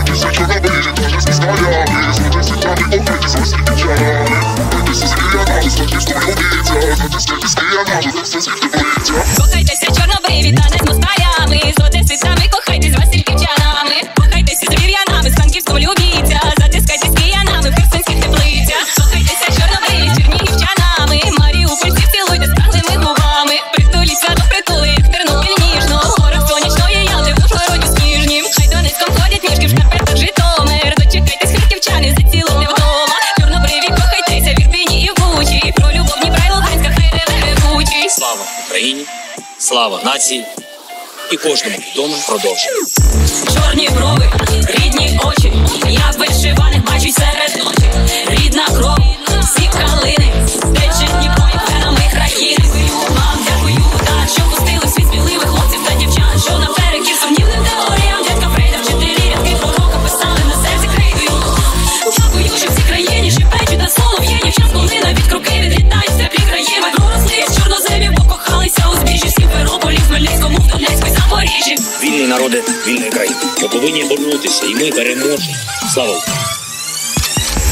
Кохайтеся чорнобилі, даже з москалями. Злоте світами, кохайтеся васильківчанами. Кохайтеся з киянами, Франківського любіця. Затискайте з киянами, де все світ боїться. Кохайтеся чорнобриві, та не з москалями. Злоте світами, кохайтеся з васильківчанами. Кохайтеся з рів'янами, з Франківського любіця. Затискайте з киянами, в херсонських теплицях. Кохайтеся чорнобриві, чернігівчанами. Маріупольців цілуйте спраглими губами. Притуліться до притули, як Тернопіль ніжно. В горах сонячної Ялти, в Ужгороді сніжнім. Хай Донецьком ходять ніжки, в шкарпетках Житомир. Дочекайтесь, харківчани, зацілуйте вдома. Чорнобриві, кохайтеся в Ірпіні і в Бучі. Про любов Дніпра й Луганська, хай реве ревучий. Слава Україні, слава нації і кожному відомо продовження. Чорні брови, рідні очі, як вишиваних бачуть серед ночі. Рідна кров, всі калини, тече Дніпро і венами країни. Вам дякую, так, що пустили в світ сміливих хлопців та дівчат, що наперекір сумнівним теоріям дядька Фрейда вчителі рядки пророка писали на серці крейдою. Дякую, що в цій країні шепечуть на солов'їні, в час, коли навіть кроки відлітають в теплі краї. Ми проросли з чорноземів, покохалися у збіжжі, в Сімферополі, в Хмельницькому, в Донецьку і Запоріжжі. Вільні народи, вільної країни. Ми повинні боротися, і ми переможемо. Слава Україні!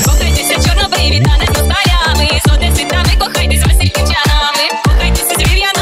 Кохайтеся чорнобриві, та не з москалями. Злоте світами, кохайтесь з васильківчанами. Кохайтеся з рів'янами.